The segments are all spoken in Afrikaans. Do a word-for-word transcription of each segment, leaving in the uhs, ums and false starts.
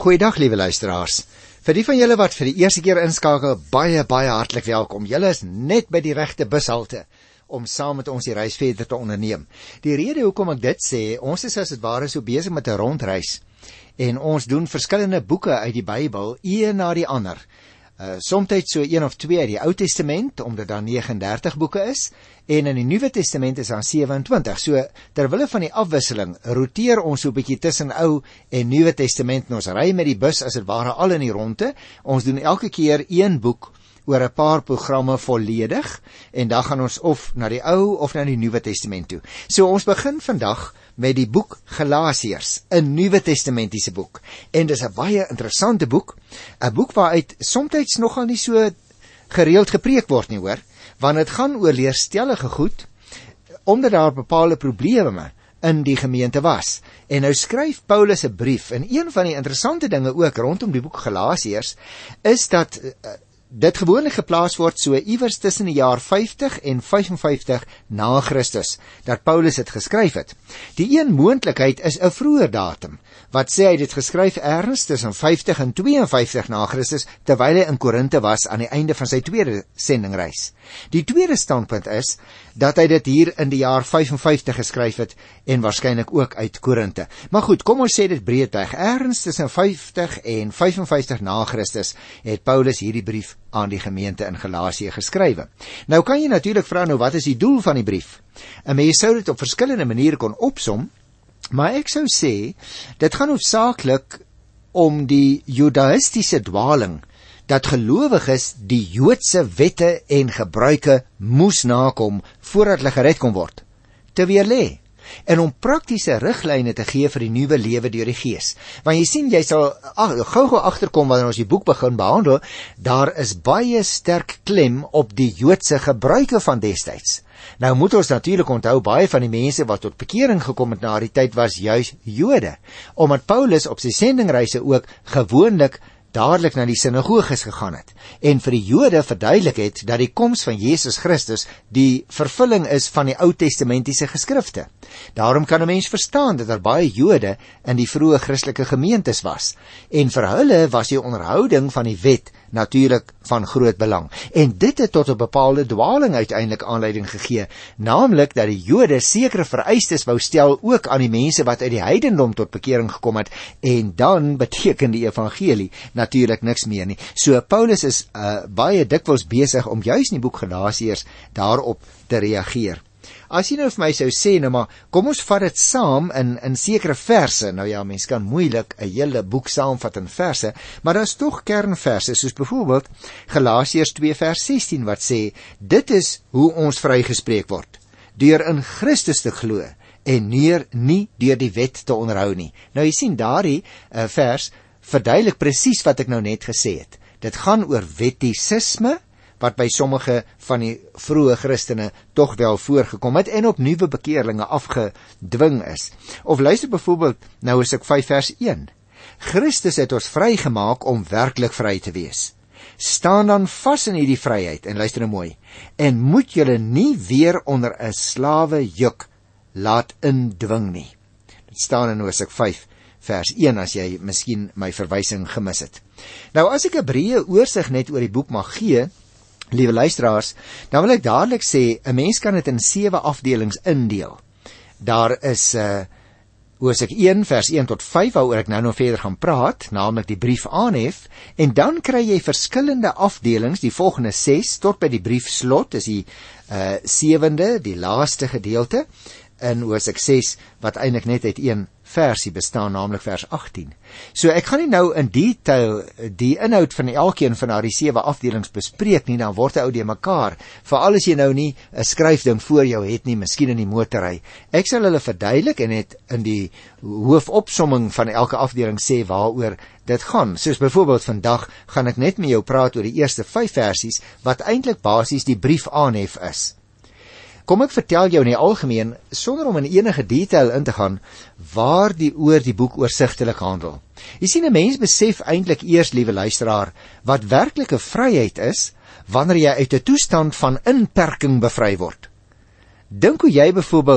Goeiedag, liewe luisteraars. Vir die van julle wat vir die eerste keer inskakel, baie, baie hartlik welkom. Julle is net by die regte bushalte om saam met ons die reis verder te onderneem. Die rede hoekom ek dit sê, ons is as het ware so besig met 'n rondreis en ons doen verskillende boeke uit die Bybel, een na die ander. Uh, Somtyds so een of twee uit die Ou Testament, omdat daar negenendertig boeke is, en in die Nuwe Testament is daar sewe en twintig. So, terwille van die afwisseling, roteer ons so 'n bietjie tussen Ou en Nuwe Testament, en ons ry met die bus as het ware al in die ronde. Ons doen elke keer een boek oor 'n paar programme volledig, en dan gaan ons of na die Ou of na die Nuwe Testament toe. So, ons begin vandag met die boek Galasiërs, 'n Nuwe Testamentiese boek. En dis 'n baie interessante boek, 'n boek waaruit somtyds nogal nie so gereeld gepreek word nie, hoor, want dit gaan oor leerstellige goed, omdat daar bepaalde probleme in die gemeente was. En nou skryf Paulus 'n brief, en een van die interessante dinge ook rondom die boek Galasiërs, is dat uh, dit gewoonlik geplaas word so iewers tussen die jaar vyftig en vyfenvyftig na Christus, dat Paulus het geskryf het. Die een moontlikheid is 'n vroeër datum, wat sê hy dit geskryf ergens tussen vyftig en tweeënvyftig na Christus, terwyl hy in Korinthe was aan die einde van sy tweede sendingreis. Die tweede standpunt is, dat hy dit hier in die jaar vyfenvyftig geskryf het, en waarskynlik ook uit Korinthe. Maar goed, kom ons sê dit breedweg, ergens tussen vyftig en vyfenvyftig na Christus, het Paulus hierdie brief aan die gemeente in Galasië geskrywe. Nou kan jy natuurlik vra, nou wat is die doel van die brief? En mens sou dit op verskillende maniere kon opsom, maar ek sou sê, dit gaan hoofsaaklik om die judaïstiese dwaling, dat gelowiges die Joodse wette en gebruike moes nakom, voordat hulle gered kon word, te weerlê, en om praktiese riglyne te gee vir die nuwe lewe deur die Gees. Want jy sien, jy sal gou-gou agterkom wanneer ons die boek begin behandel, daar is baie sterk klem op die Joodse gebruike van destyds. Nou moet ons natuurlik onthou, baie van die mense wat tot bekering gekom het na die tyd was juis Jode, omdat Paulus op sy sendingreise ook gewoonlik dadelik na die sinagoges gegaan het, en vir die Jode verduidelik het, dat die koms van Jesus Christus die vervulling is van die Ou Testamentiese geskrifte. Daarom kan 'n mens verstaan, dat daar baie Jode in die vroeë Christelike gemeentes was, en vir hulle was die onderhouding van die wet natuurlik van groot belang. En dit het tot 'n bepaalde dwaling uiteindelik aanleiding gegee, naamlik dat die Jode sekere vereistes wou stel ook aan die mense wat uit die heidendom tot bekering gekom het, en dan beteken die evangelie natuurlik niks meer nie. So Paulus is uh, baie dikwels besig om juis in die boek Galasiërs daarop te reageer. As jy nou vir my sou sê, nou maar, kom ons vat dit saam in, in sekere verse, nou ja, mens kan moeilik 'n hele boek saamvat in verse, maar daar is toch kernverse, soos byvoorbeeld Galasiërs twee vers sestien, wat sê, dit is hoe ons vrygespreek word, deur in Christus te glo, en neer nie deur die wet te onderhou nie. Nou jy sien, daardie uh, vers verduidelik presies wat ek nou net gesê het. Dit gaan oor wettisisme, wat by sommige van die vroeë Christene toch wel voorgekom het, en op nuwe bekeerlinge afgedwing is. Of luister byvoorbeeld, nou is ek vyf vers een. Christus het ons vrygemaak om werklik vry te wees. Staan dan vas in hierdie vryheid, en luister nou mooi, en moet julle nie weer onder 'n slawe juk laat indwing nie. Dit staan in Hosea vyf vers een, as jy miskien my verwysing gemis het. Nou, as ek 'n breë oorsig net oor die boek mag gee, liewe luisteraars, dan wil ek dadelik sê, 'n mens kan dit in sewe afdelings indeel. Daar is uh, Hosea een vers een tot vyf, waaroor ek nou nog verder gaan praat, naamlik die brief aanhef, en dan kry jy verskillende afdelings, die volgende ses, tot by die brief slot, is die uh, sewende, die laaste gedeelte, in Hosea ses, wat eintlik net uit een versie bestaan, naamlik vers agttien. So ek gaan nie nou in detail die inhoud van elkeen van die sewe afdelings bespreek nie, dan word hy ou die mekaar, veral as jy nou nie 'n skryfding voor jou het nie, miskien in die motorry. Ek sal hulle verduidelik en net in die hoofopsomming van elke afdeling sê waaroor dit gaan. Soos byvoorbeeld vandag gaan ek net met jou praat oor die eerste vyf versies, wat eintlik basies die brief aanhef is. Kom ek vertel jou in die algemeen, sonder om in enige detail in te gaan, waar die oor die boek oorsigtelik handel. Jy sien, 'n mens besef eintlik eers, liewe luisteraar, wat werklike vryheid is, wanneer jy uit 'n toestand van inperking bevry word. Dink hoe jy byvoorbeeld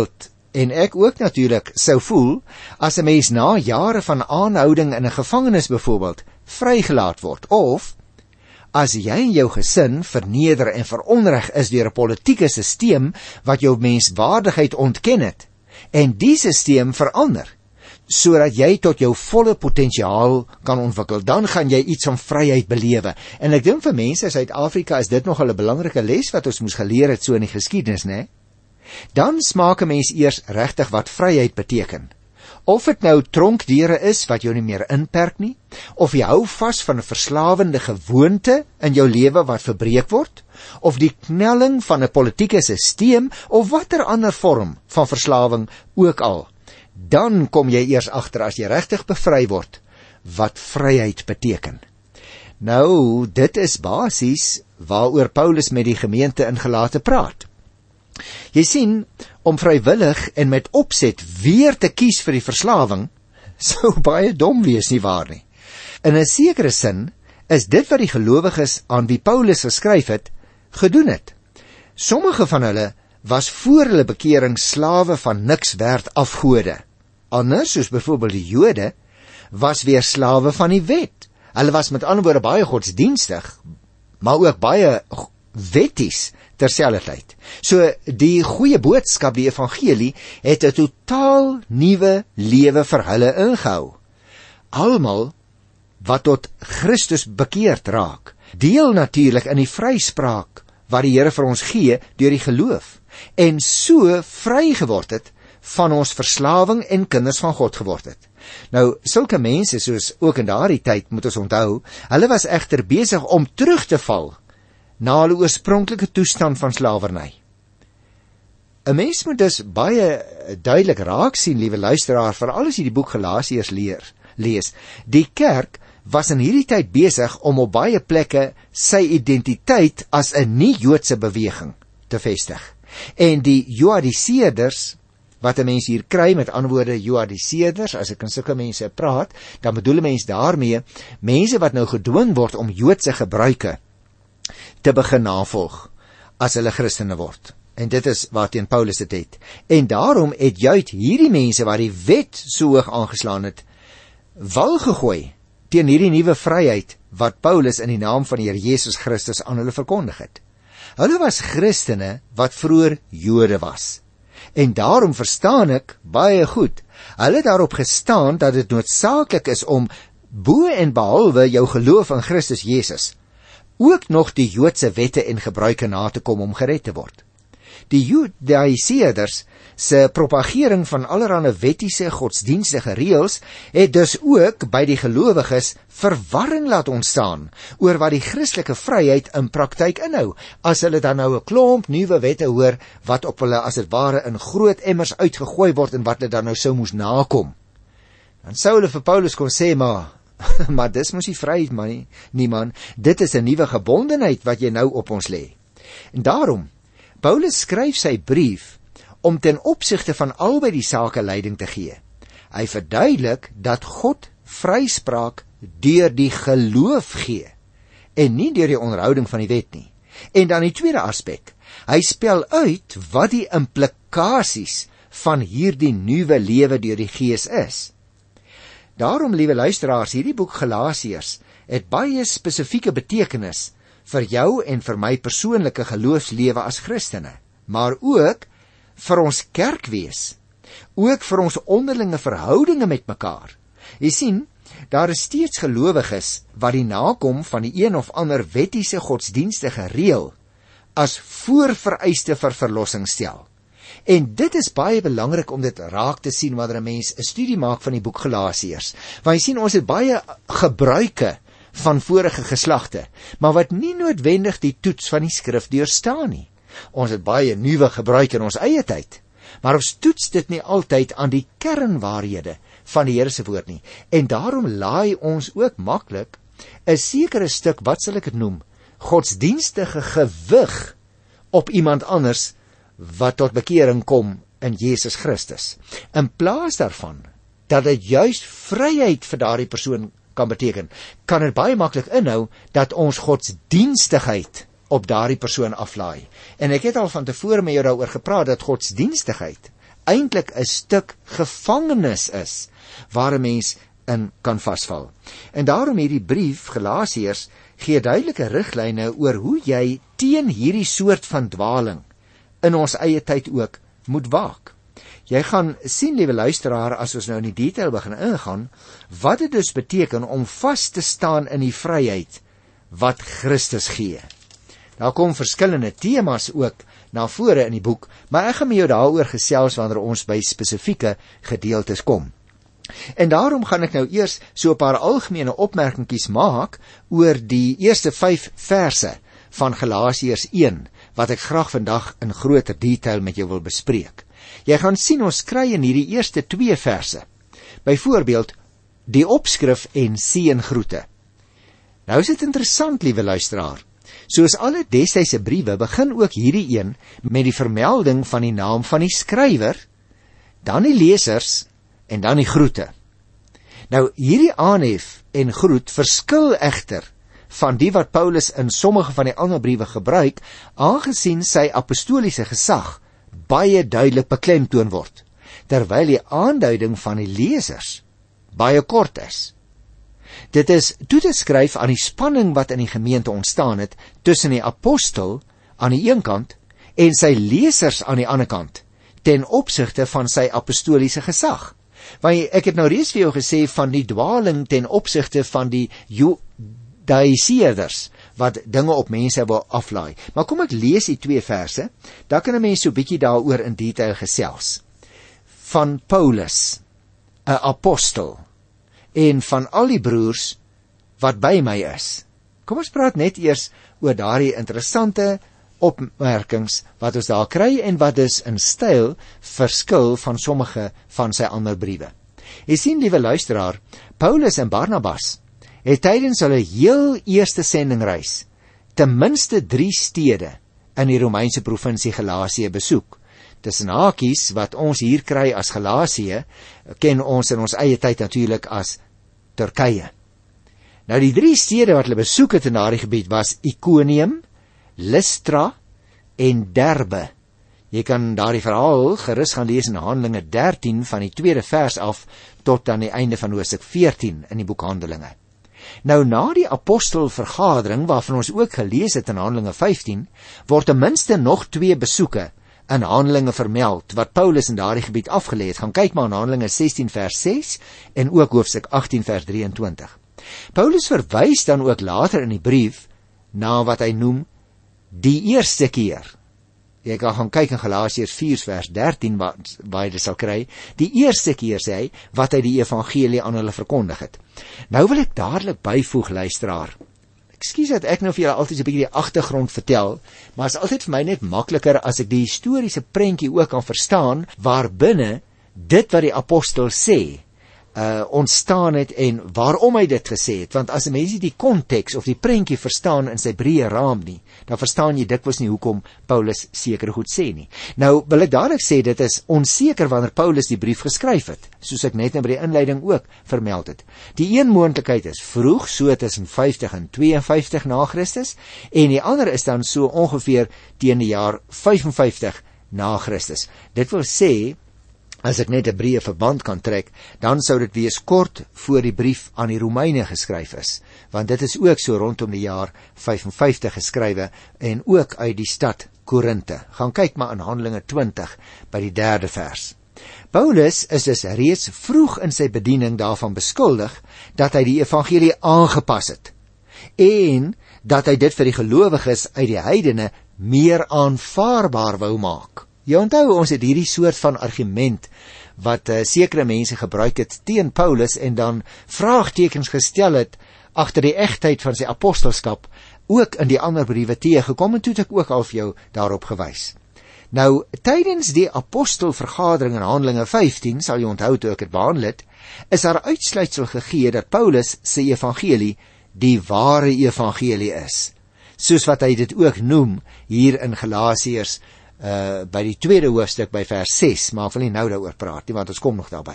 en ek ook natuurlik sou voel, as 'n mens na jare van aanhouding in 'n gevangenis byvoorbeeld vrygelaat word, of as jy en jou gesin verneder en veronreg is deur 'n politieke sisteem wat jou menswaardigheid ontken het, en die sisteem verander, sodat jy tot jou volle potensiaal kan ontwikkel, dan gaan jy iets van vryheid belewe. En ek dink vir mense in Suid-Afrika is dit nogal 'n belangrike les wat ons moes geleer het so in die geskiedenis, né? Dan smaak 'n mens eers regtig wat vryheid beteken. Of dit nou tronkdeure is wat jou nie meer inperk nie, of jy hou vas van 'n verslawende gewoonte in jou lewe wat verbreek word, of die knelling van 'n politieke sisteem, of watter ander vorm van verslawing ook al, dan kom jy eers agter as jy regtig bevry word, wat vryheid beteken. Nou, dit is basies waaroor Paulus met die gemeente in Galate praat. Jy sien, om vrywillig en met opset weer te kies vir die verslawing, sou baie dom wees, nie waar nie? In 'n sekere sin is dit wat die gelowiges aan wie Paulus geskryf het, gedoen het. Sommige van hulle was voor hulle bekering slawe van niks werd afgode. Ander, soos byvoorbeeld die Jode, was weer slawe van die wet. Hulle was met ander woorde baie godsdienstig, maar ook baie wetties terselfdertyd. So die goeie boodskap, die evangelie, het 'n totaal nuwe lewe vir hulle ingehou. Almal wat tot Christus bekeerd raak, deel natuurlik in die vryspraak wat die Here vir ons gee deur die geloof, en so vry geword het van ons verslawing en kinders van God geword het. Nou, sulke mense soos ook in daardie tyd, moet ons onthou, hulle was egter besig om terug te val na hulle oorspronklike toestand van slawerny. 'n Mens moet dus baie duidelik raak sien, liewe luisteraar, veral as jy die boek Galasiërs leer, lees. Die kerk was in hierdie tyd besig om op baie plekke sy identiteit as 'n nie-Joodse beweging te vestig. En die Joadiseerders, wat 'n mens hier kry, met ander woorde Joadiseerders, as ek in sulke mense praat, dan bedoel 'n mens daarmee mense wat nou gedwing word om Joodse gebruike te begin navolg as hulle Christene word. En dit is waarteen Paulus dit het. En daarom het juist hierdie mense wat die wet so hoog aangeslaan het, wal gegooi teen hierdie nuwe vryheid wat Paulus in die naam van die Here Jesus Christus aan hulle verkondig het. Hulle was Christene wat vroeër Jode was. En daarom verstaan ek baie goed, hulle het daarop gestaan dat dit noodsaaklik is om bo en behalwe jou geloof in Christus Jesus ook nog die Joodse wette en gebruike na te kom om gered te word. Die Judaïseerders se propagering van allerlei wettiese godsdienstige reëls het dus ook by die gelowiges verwarring laat ontstaan oor wat die Christelike vryheid in praktyk inhou, as hulle dan nou 'n klomp nuwe wette hoor wat op hulle as dit ware in groot emmers uitgegooi word en wat hulle dan nou sou moes nakom. Dan sou hulle vir Paulus kon sê, maar maar dis mos nie vryheid man nie, nie man, dit is 'n nuwe gebondenheid wat jy nou op ons lê. En daarom, Paulus skryf sy brief om ten opsigte van albei die sake leiding te gee. Hy verduidelik dat God vryspraak deur die geloof gee en nie deur die onderhouding van die wet nie. En dan die tweede aspek, hy spel uit wat die implikasies van hierdie nuwe lewe deur die Gees is. Daarom, liewe luisteraars, hierdie boek Galasiërs het baie spesifieke betekenis vir jou en vir my persoonlike geloofslewe as Christene, maar ook vir ons kerkwees, ook vir ons onderlinge verhoudinge met mekaar. Jy sien, daar is steeds gelowiges wat die nakom van die een of ander wettiese godsdienstige reël as voorvereiste vir verlossing stel. En dit is baie belangrik om dit raak te sien wanneer 'n mens 'n studie maak van die boek Galasiërs. Want jy sien, ons het baie gebruike van vorige geslagte, maar wat nie noodwendig die toets van die skrif deurstaan nie. Ons het baie nuwe gebruike in ons eie tyd, maar ons toets dit nie altyd aan die kernwaarhede van die Here se woord nie. En daarom laai ons ook maklik 'n sekere stuk, wat sal ek dit noem, godsdienstige gewig op iemand anders wat tot bekering kom in Jesus Christus. In plaas daarvan dat dit juist vryheid vir daardie persoon kan beteken, kan dit baie maklik inhou dat ons godsdienstigheid op daardie persoon aflaai. En ek het al van tevore met jou daaroor gepraat dat godsdienstigheid eintlik 'n stuk gevangenis is waar 'n mens in kan vasval. En daarom hierdie brief, Galasiërs, gee duidelike riglyne oor hoe jy teen hierdie soort van dwaling in ons eie tyd ook moet waak. Jy gaan sien, liewe luisteraar, as ons nou in die detail begin ingaan, wat dit dus beteken om vas te staan in die vryheid wat Christus gee. Daar kom verskillende temas ook na vore in die boek, maar ek gaan met jou daaroor gesels wanneer ons by spesifieke gedeeltes kom. En daarom gaan ek nou eers so 'n paar algemene opmerkingies maak oor die eerste vyf verse van Galasiërs een, wat ek graag vandag in groter detail met jou wil bespreek. Jy gaan sien, ons kry in hierdie eerste twee verse, byvoorbeeld, die opskrif en seëngroete. Nou is dit interessant, liewe luisteraar. Soos alle destydse briewe, begin ook hierdie een met die vermelding van die naam van die skrywer, dan die lesers en dan die groete. Nou, hierdie aanhef en groet verskil egter van die wat Paulus in sommige van die ander briewe gebruik, aangesien sy apostoliese gesag baie duidelik beklemtoon word, terwyl die aanduiding van die lesers baie kort is. Dit is toe te skryf aan die spanning wat in die gemeente ontstaan het tussen die apostel aan die een kant en sy lesers aan die ander kant, ten opsigte van sy apostoliese gesag. Want ek het nou reeds vir jou gesê van die dwaling ten opsigte van die Judaïseerders, wat dinge op mense wil aflaai. Maar kom ek lees die twee verse, dan kan 'n mens so bietjie daaroor in detail gesels. Van Paulus, 'n apostel, en van al die broers wat by my is. Kom ons praat net eers oor daardie interessante opmerkings wat ons daar kry en wat dus in styl verskil van sommige van sy ander briewe. Jy sien, liewe luisteraar, Paulus en Barnabas het tydens hulle heel eerste sendingreis ten minste drie stede in die Romeinse provinsie Galasië besoek. Tussen hakies, wat ons hier kry as Galasië, ken ons in ons eie tyd natuurlik as Turkye. Nou, die drie stede wat hulle besoek het in daardie gebied was Iconium, Lystra en Derbe. Jy kan daardie verhaal gerus gaan lees in Handelinge dertien van die tweede vers af tot aan die einde van hoofstuk veertien in die boek Handelinge. Nou, na die apostelvergadering waarvan ons ook gelees het in Handelinge vyftien, word ten minste nog twee besoeke in Handelinge vermeld wat Paulus in daardie gebied afgelê het. Gaan kyk maar in Handelinge sestien vers ses en ook hoofstuk agttien vers drieëntwintig. Paulus verwys dan ook later in die brief na wat hy noem die eerste keer. Jy kan gaan kyk in Galasiërs vier vers dertien waar, waar jy dit sal kry. Die eerste keer, sê hy, wat hy die evangelie aan hulle verkondig het. Nou wil ek dadelik byvoeg, luisteraar. Ekskuus dat ek nou vir julle altyd 'n bietjie die agtergrond vertel, maar is altyd vir my net makliker as ek die historiese prentjie ook kan verstaan, waarbinne dit wat die apostel sê, uh, ontstaan het en waarom hy dit gesê het. Want as 'n mens nie die konteks of die prentjie verstaan in sy breë raam nie, dan verstaan jy dikwels nie hoekom Paulus sekere goed sê nie. Nou wil ek dadelik sê, dit is onseker wanneer Paulus die brief geskryf het, soos ek net nou by die inleiding ook vermeld het. Die een moontlikheid is vroeg, so tussen vyftig en twee en vyftig na Christus, en die ander is dan so ongeveer teen die jaar vyf en vyftig na Christus. Dit wil sê, as ek net 'n breë verband kan trek, dan sou dit wees kort voor die brief aan die Romeine geskryf is, want dit is ook so rondom die jaar vyf en vyftig geskrywe en ook uit die stad Korinthe. Gaan kyk maar in Handelinge twintig by die derde vers. Paulus is dus reeds vroeg in sy bediening daarvan beskuldig dat hy die evangelie aangepas het en dat hy dit vir die gelowiges uit die heidene meer aanvaarbaar wou maak. Jy onthou, ons het hierdie soort van argument wat uh, sekere mense gebruik het teen Paulus en dan vraagtekens gestel het agter die egtheid van sy apostelskap, ook in die ander briewe teëgekom, en toe het ek ook al vir jou daarop gewys. Nou, tydens die apostelvergadering in Handelinge vyftien, sal jy onthou toe ek het behandel het, is daar uitsluitsel gegee dat Paulus sy evangelie die ware evangelie is, soos wat hy dit ook noem hier in Galasiërs Uh, by die tweede hoofstuk by vers ses, maar ek wil nie nou daaroor praat nie, want ons kom nog daarby.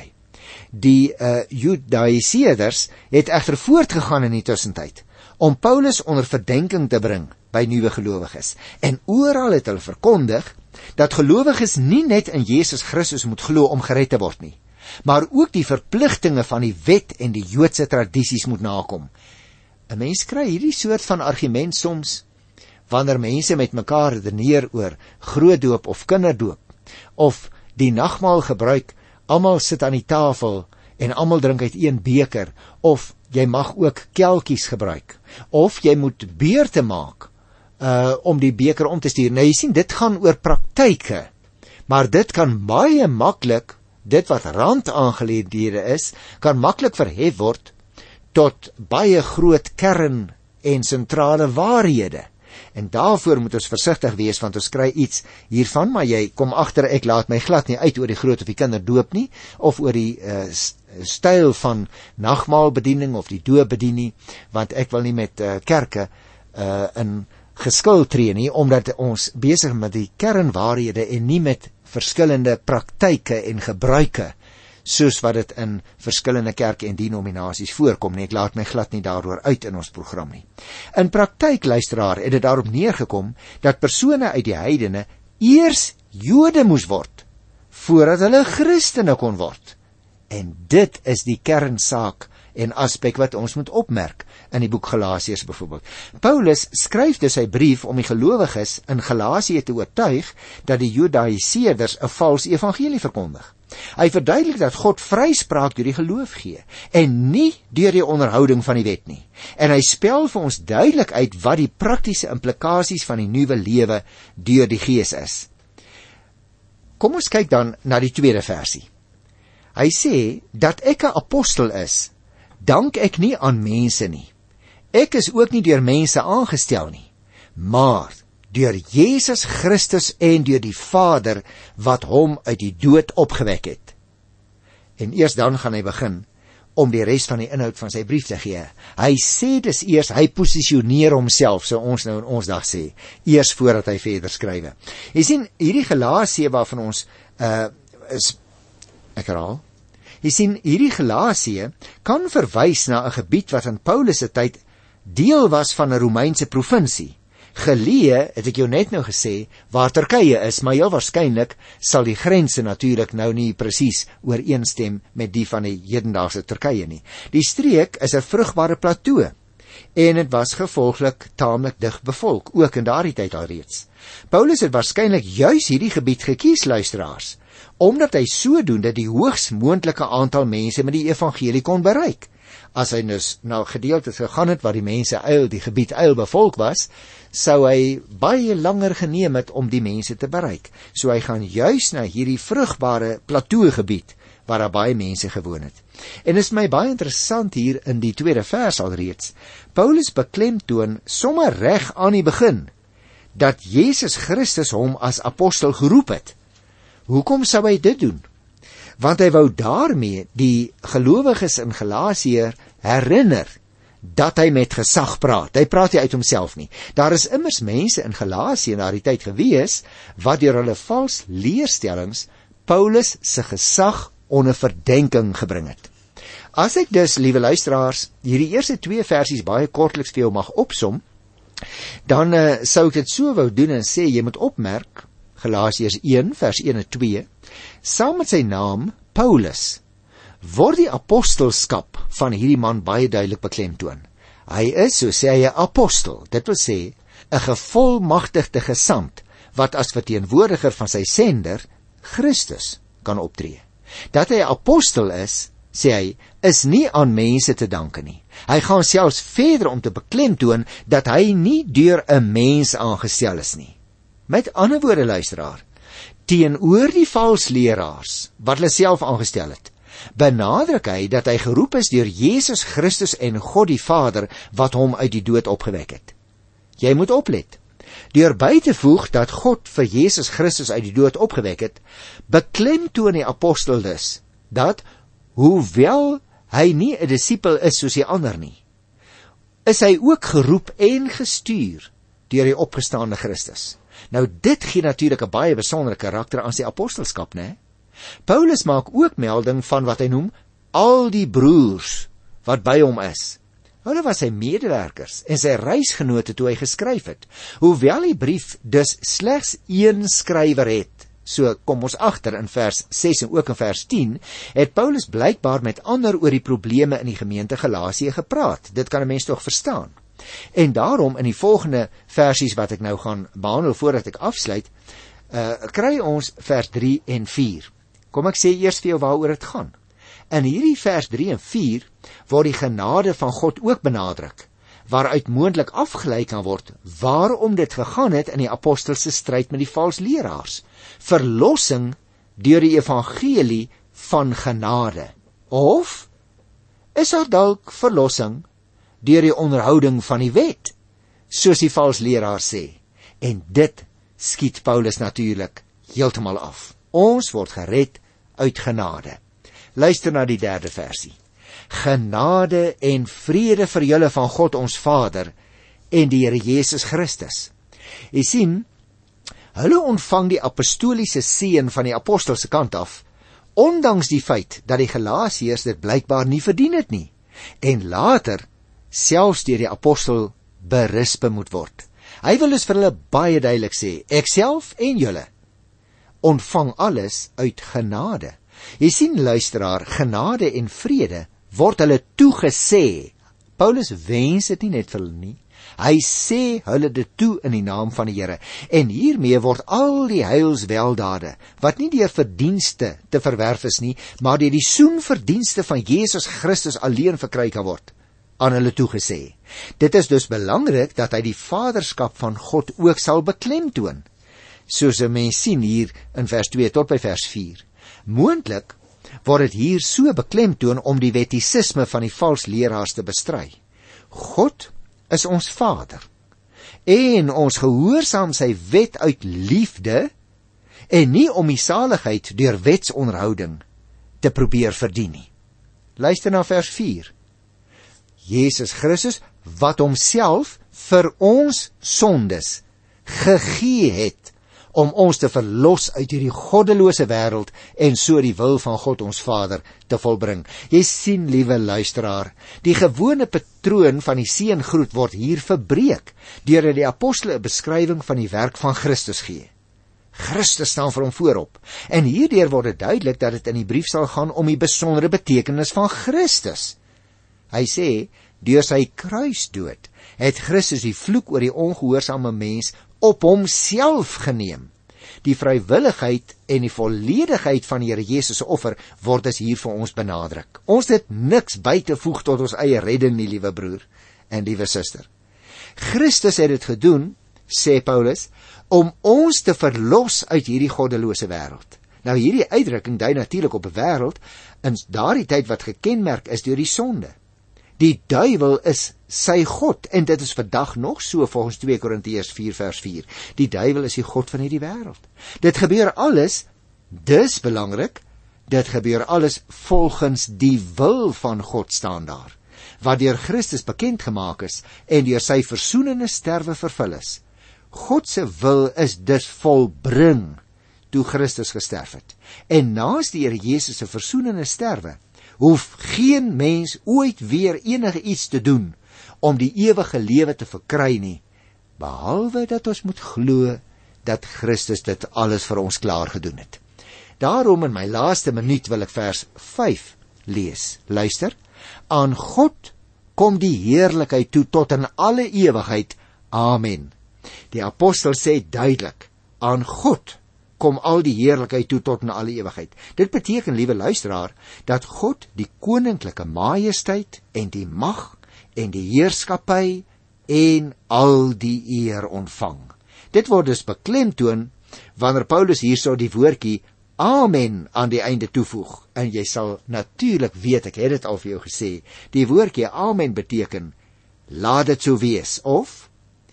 Die uh, Judaïseerders het egter voortgegaan in die tussentyd om Paulus onder verdenking te bring by nuwe gelowiges. En oral het hulle verkondig dat gelowiges nie net in Jesus Christus moet glo om gered te word nie, maar ook die verpligtinge van die wet en die Joodse tradisies moet nakom. 'n Mens kry hierdie soort van argument soms wanneer mense met mekaar redeneer oor grootdoop of kinderdoop, of die nagmaal gebruik, almal sit aan die tafel en almal drink uit een beker, of jy mag ook kelkies gebruik, of jy moet beurte maak uh, om die beker om te stuur. Nou jy sien, dit gaan oor praktyke, maar dit kan baie maklik, dit wat randaangeleenthede is, kan maklik verhef word tot baie groot kern en sentrale waarhede. En daarvoor moet ons versigtig wees, want ons kry iets hiervan, maar jy kom agter, ek laat my glad nie uit oor die groot of die kinderdoop nie, of oor die uh, styl van nagmaalbediening of die doopbediening, want ek wil nie met uh, kerke uh, in geskil tree nie, omdat ons besig met die kernwaarhede en nie met verskillende praktyke en gebruike, soos wat dit in verskillende kerke en denominasies voorkom nie. Ek laat my glad nie daaroor uit in ons program nie. In praktyk, luisteraar, het dit daarop neergekom dat persone uit die heidene eers Jode moes word voordat hulle Christene kon word. En dit is die kernsaak en aspek wat ons moet opmerk in die boek Galasiërs byvoorbeeld. Paulus skryf dus sy brief om die gelowiges in Galasië te oortuig dat die Judaïseerders 'n vals evangelie verkondig. Hy verduidelik dat God vryspraak deur die geloof gee en nie deur die onderhouding van die wet nie. En hy spel vir ons duidelik uit wat die praktiese implikasies van die nuwe lewe deur die Gees is. Kom ons kyk dan na die tweede versie. Hy sê dat ek 'n apostel is, dank ek nie aan mense nie. Ek is ook nie deur mense aangestel nie, maar deur Jesus Christus en deur die Vader wat hom uit die dood opgewek het. En eers dan gaan hy begin om die res van die inhoud van sy brief te gee. Hy sê dus eers, hy posisioneer homself, so ons nou in ons dag sê, eers voordat hy verder skrywe. Jy sien, hierdie Galasië waarvan ons uh, is, ek herhaal, jy sien, hierdie Galasië kan verwys na 'n gebied wat in Paulus se tyd deel was van 'n Romeinse provinsie. Geleë, het ek jou net nou gesê, waar Turkye is, maar heel waarskynlik sal die grense natuurlik nou nie presies ooreenstem met die van die hedendaagse Turkye nie. Die streek is 'n vrugbare plateau en dit was gevolglik taamlik dig bevolk, ook in daardie tyd alreeds. Paulus het waarskynlik juis hierdie gebied gekies, luisteraars, omdat hy sodoende die hoogs moontlike aantal mense met die evangelie kon bereik. As hy dus na gedeeltes gegaan het waar die mense eil, die gebied eil bevolk was, sou hy baie langer geneem het om die mense te bereik. So hy gaan juis na hierdie vrugbare plateaugebied waar daar baie mense gewoon het. En is my baie interessant hier in die tweede vers alreeds. Paulus beklemtoon sommer reg aan die begin dat Jesus Christus hom as apostel geroep het. Hoekom sou hy dit doen? Want hy wou daarmee die gelowiges in Galasië herinner dat hy met gesag praat. Hy praat nie uit homself nie. Daar is immers mense in Galasië na die tyd gewees wat deur hulle vals leerstellings Paulus se gesag onder verdenking gebring het. As ek dus, liewe luisteraars, hierdie eerste twee versies baie kortliks vir jou mag opsom, dan uh, sou ek dit so wou doen en sê, jy moet opmerk, Galasiërs een, vers een en twee, saam met sy naam, Paulus, word die apostelskap van hierdie man baie duidelik beklemtoon. Hy is, so sê hy, 'n apostel, dit wil sê, 'n gevolmagtigde gesant, wat as verteenwoordiger van sy sender, Christus, kan optree. Dat hy 'n apostel is, sê hy, is nie aan mense te danke nie. Hy gaan selfs verder om te beklemtoon dat hy nie deur 'n mens aangestel is nie. Met ander woorde, luisteraar, teenoor die valsleraars wat hulle self aangestel het, benadruk hy dat hy geroep is deur Jesus Christus en God die Vader wat hom uit die dood opgewek het. Jy moet oplet. Deur by te voeg dat God vir Jesus Christus uit die dood opgewek het, beklemtoon die apostel dus dat, hoewel hy nie 'n disipel is soos die ander nie, is hy ook geroep en gestuur deur die opgestaande Christus. Nou dit gee natuurlik 'n baie besondere karakter aan sy apostelskap, né? Paulus maak ook melding van wat hy noem al die broers wat by hom is. Hulle was sy medewerkers en sy reisgenote toe hy geskryf het. Hoewel die brief dus slegs een skrywer het, so kom ons agter in vers ses en ook in vers tien, het Paulus blykbaar met ander oor die probleme in die gemeente Galasië gepraat. Dit kan 'n mens tog verstaan. En daarom in die volgende versies wat ek nou gaan behandel voordat ek afsluit, uh, kry ons vers drie en vier. Kom ek sê eers vir jou waaroor dit gaan. In hierdie vers drie en vier word die genade van God ook benadruk, waaruit moontlik afgelei kan word waarom dit gegaan het in die apostelse stryd met die valse leraars. Verlossing deur die evangelie van genade. Of is daar dalk verlossing deur die onderhouding van die wet, soos die valse leraars sê? En dit skiet Paulus natuurlik heeltemal af. Ons word gered uit genade. Luister na die derde versie. Genade en vrede vir julle van God ons Vader en die Here Jesus Christus. Jy sien, hulle ontvang die apostoliese seën van die apostelse kant af, ondanks die feit dat die Galasiërs dit blykbaar nie verdien het nie, en later selfs deur die apostel berispe moet word. Hy wil dus vir hulle baie duidelik sê, ek self en julle ontvang alles uit genade. Jy sien, luisteraar, genade en vrede word hulle toegesê. Paulus wens dit nie net vir hulle nie, hy sê hulle dit toe in die naam van die Here. En hiermee word al die heilsweldade, wat nie deur verdienste te verwerf is nie, maar deur die soenverdienste van Jesus Christus alleen verkry kan word, aan hulle toegesê. Dit is dus belangrik dat hy die vaderskap van God ook sal beklemtoon, soos 'n mens sien hier in vers twee tot by vers vier. Moontlik word dit hier so beklemtoon om die wettisisme van die valse leraars te bestry. God is ons Vader, en ons gehoorsaam sy wet uit liefde, en nie om die saligheid deur wetsonderhouding te probeer verdien nie. Luister na vers vier. Jesus Christus, wat homself vir ons sondes gegee het, om ons te verlos uit hierdie goddelose wêreld en so die wil van God ons Vader te volbring. Jy sien, liewe luisteraar, die gewone patroon van die seëngroet word hier verbreek, deurdat die apostele 'n beskrywing van die werk van Christus gee. Christus staan vir hom voorop, en hierdeur word dit duidelik dat dit in die brief sal gaan om die besondere betekenis van Christus. Hy sê, deur sy kruisdood het Christus die vloek oor die ongehoorsame mens op homself geneem. Die vrywilligheid en die volledigheid van die Here Jesus se offer word as hier vir ons benadruk. Ons het niks by te voeg tot ons eie redding nie, liewe broer en liewe suster. Christus het dit gedoen, sê Paulus, om ons te verlos uit hierdie goddelose wêreld. Nou hierdie uitdrukking dui natuurlik op 'n wêreld in daardie tyd wat gekenmerk is deur die sonde. Die duiwel is sy god, en dit is vandag nog so volgens twee Korintiërs vier vers vier. Die duiwel is die god van hierdie wêreld. Dit gebeur alles, dis belangrik, dit gebeur alles volgens die wil van God staan daar, wat deur Christus bekend gemaak is en deur sy versoenende sterwe vervul is. God se wil is dus volbring toe Christus gesterf het. En naas die Here Jesus se versoenende sterwe hoef geen mens ooit weer enige iets te doen om die ewige lewe te verkry nie, behalwe dat ons moet glo dat Christus dit alles vir ons klaar gedoen het. Daarom in my laaste minuut wil ek vers vyf lees. Luister, aan God kom die heerlikheid toe tot in alle ewigheid. Amen. Die apostel sê duidelik, aan God kom al die heerlikheid toe tot in alle ewigheid. Dit beteken, liewe luisteraar, dat God die koninklike majesteit en die mag en die heerskappy en al die eer ontvang. Dit word dus beklemtoon wanneer Paulus hierso die woordjie amen aan die einde toevoeg. En jy sal natuurlik weet, ek het dit al vir jou gesê, die woordjie amen beteken laat dit so wees, of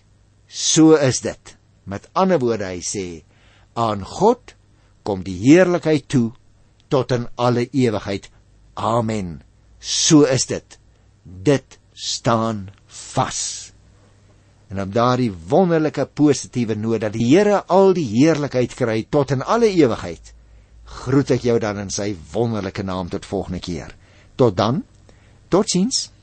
so is dit. Met ander woorde, hy sê, aan God kom die heerlikheid toe tot in alle ewigheid. Amen. So is dit. Dit staan vas. En op daardie wonderlike positiewe noot dat die Here al die heerlikheid kry tot in alle ewigheid, groet ek jou dan in sy wonderlike naam tot volgende keer. Tot dan, totsiens.